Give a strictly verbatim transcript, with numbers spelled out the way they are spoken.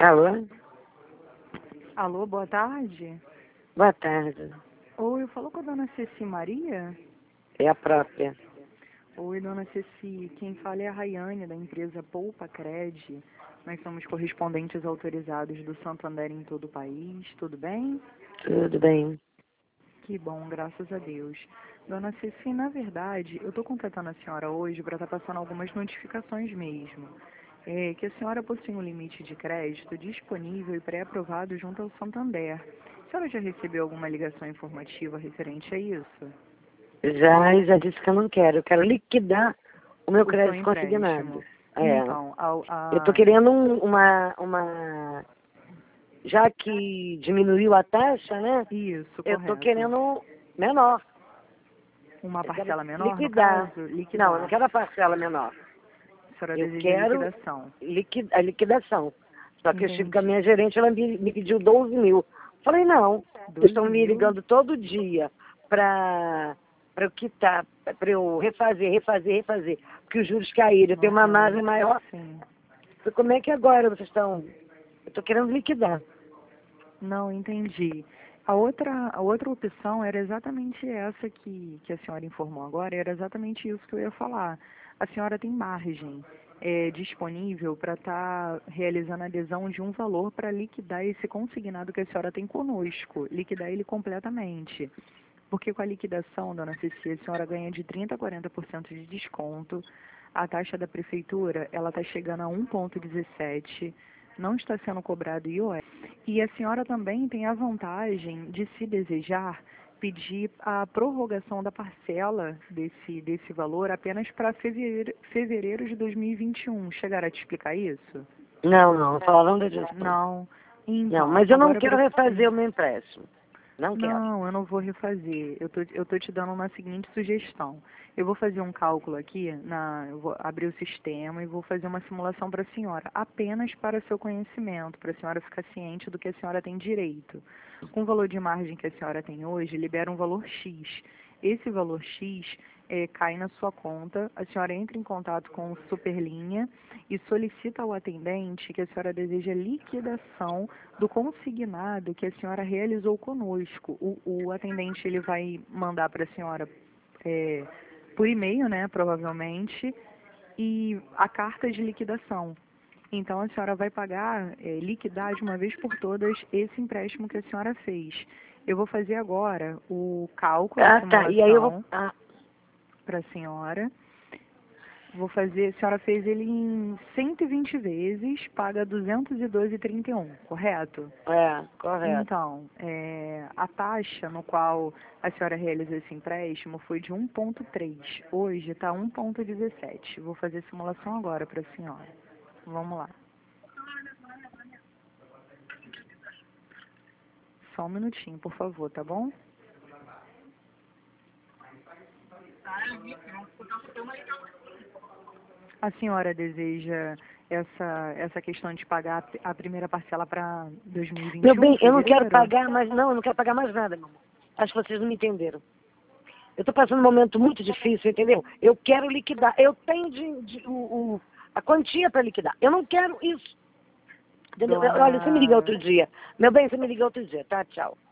Alô? Alô, boa tarde. Boa tarde. Oi, eu falo com a dona Ceci Maria? É a própria. Oi, dona Ceci. Quem fala é a Rayane, da empresa Poupa Cred. Nós somos correspondentes autorizados do Santander em todo o país. Tudo bem? Tudo bem? Que bom, graças a Deus. Dona Ceci, na verdade, eu estou contatando a senhora hoje para estar passando algumas notificações mesmo. É que a senhora possui um limite de crédito disponível e pré-aprovado junto ao Santander. A senhora já recebeu alguma ligação informativa referente a isso? Já, e já disse que eu não quero. Eu quero liquidar o meu O seu crédito empréstimo. consignado. É. Então, ao- Eu estou a, querendo um- uma, uma... Já que diminuiu a taxa, né? isso, Eu estou correto. querendo menor. Uma Eu quero parcela menor, no liquidar. caso? Não, eu não Liquidar. quero a parcela menor. A senhora Eu deseja quero liquidação. liqui- a liquidação. Só que eu estive com a Entendi. minha gerente, ela me, me pediu doze mil. Falei, não, eles doze estão me mil? ligando todo dia para para eu quitar, para eu refazer, refazer, refazer. Porque os juros caíram, eu tenho uma Não, margem maior. sim. Falei, como é que agora vocês estão? Eu estou querendo liquidar. Não, entendi. A outra, a outra opção era exatamente essa que, que a senhora informou agora, era exatamente isso que eu ia falar. A senhora tem margem é, disponível para estar realizando a adesão de um valor para liquidar esse consignado que a senhora tem conosco, liquidar ele completamente. Porque com a liquidação, dona Ceci, a senhora ganha de trinta a quarenta por cento de desconto. A taxa da prefeitura, ela está chegando a um vírgula dezessete, não está sendo cobrado I O F. E a senhora também tem a vantagem de, se desejar, pedir a prorrogação da parcela desse, desse valor apenas para fevereiro, fevereiro de dois mil e vinte e um. Chegaram a te explicar isso? Não, não, falaram disso. Não. Não, Então, mas eu não agora quero para... refazer o meu empréstimo. Não quero. Não, eu não vou refazer. Eu tô, eu tô te dando uma seguinte sugestão. Eu vou fazer um cálculo aqui, na, eu vou abrir o sistema e vou fazer uma simulação para a senhora, apenas para seu conhecimento, para a senhora ficar ciente do que a senhora tem direito. Com o valor de margem que a senhora tem hoje, libera um valor X. Esse valor X é, cai na sua conta, a senhora entra em contato com o Superlinha e solicita ao atendente que a senhora deseja liquidação do consignado que a senhora realizou conosco. O, o atendente ele vai mandar para a senhora é, por e-mail, né, provavelmente, e a carta de liquidação. Então a senhora vai pagar, é, liquidar de uma vez por todas esse empréstimo que a senhora fez. Eu vou fazer agora o cálculo, a Ah, tá. E aí eu vou... simulação Ah, para a senhora. Vou fazer, a senhora fez ele em cento e vinte vezes, paga duzentos e doze vírgula trinta e um, correto? é, correto. Então, é, a taxa no qual a senhora realizou esse empréstimo foi de um vírgula três. Hoje está um vírgula dezessete. Vou fazer a simulação agora para a senhora. Vamos lá. Só um minutinho, por favor, tá bom? A senhora deseja essa, essa questão de pagar a primeira parcela para dois mil e vinte Meu e um, bem, eu não quero fevereiro? pagar mais, não, eu não quero pagar mais nada, meu amor. Acho que vocês não me entenderam. Eu estou passando um momento muito difícil, entendeu? Eu quero liquidar. Eu tenho de, de- o, o- a quantia para liquidar. Eu não quero isso. Entendeu? Olha, você me liga Dona outro dia. Meu bem, você me liga outro dia, tá? Tchau.